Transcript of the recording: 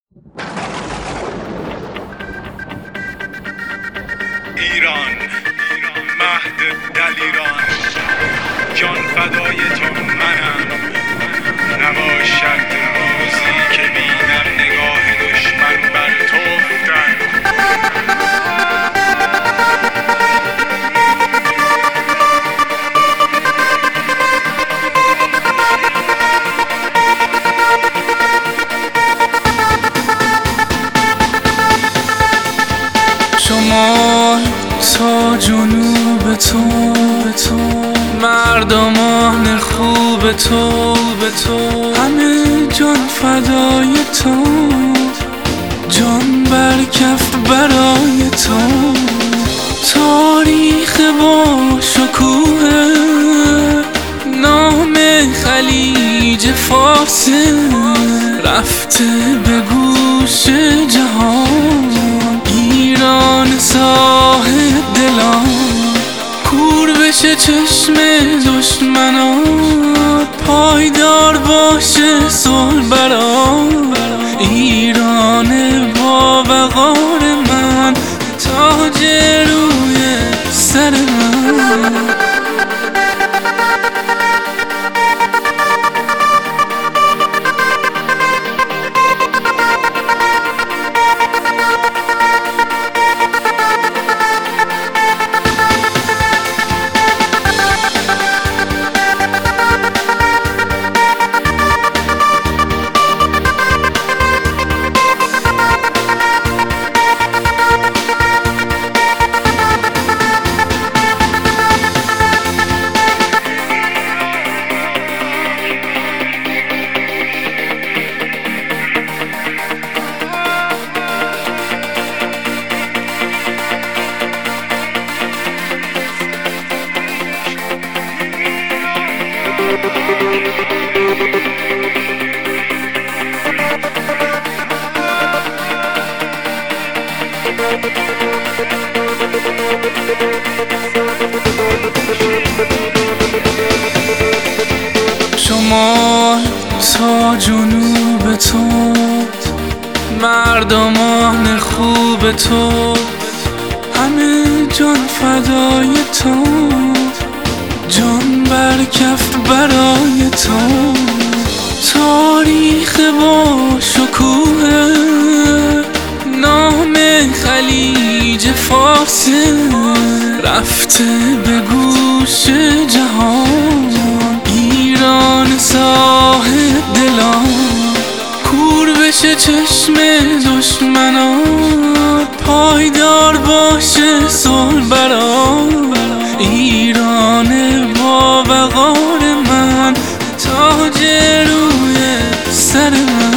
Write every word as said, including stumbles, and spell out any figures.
ایران، مهد دلیران، جان فدای تو منم. نباشد روزی که بینم نگاه دشمن بر تو افتد. شمال تا جنوب تو تو مردمان خوب تو به تو همه جان فدای تو، جان بر کف برای تو. تاریخ با شکوه نام خلیج فارسه رفته به گوش جهان. ایران صاحب دلان کور بشه چشم دشمنان، پایدار باشه صلح بران. ایران با وقار من، تاج روی سر من. شمال تا جنوب تو مردمان خوب تو همه جان فدای تو، جان بر کف برای تو. تاریخ با شکوه نام خلیج فارسه رفته به گوش جهان. ایران صاحب دلان کور بشه چشم دشمنان، پایدار باشه صلح بران. ایران با وقار من، تاج روی سر من.